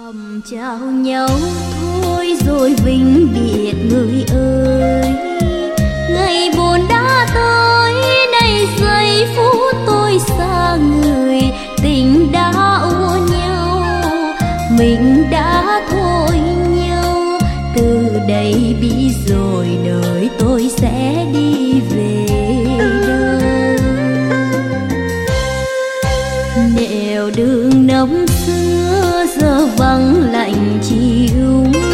chào nhau thôi rồi vĩnh biệt người ơi, ngày buồn đã tới nay giây phút tôi xa người, tình đã ua nhau mình đã thôi nhau, từ đây biết rồi đời tôi sẽ đi về đâu. Nẻo đường năm xưa giờ vắng lạnh chiều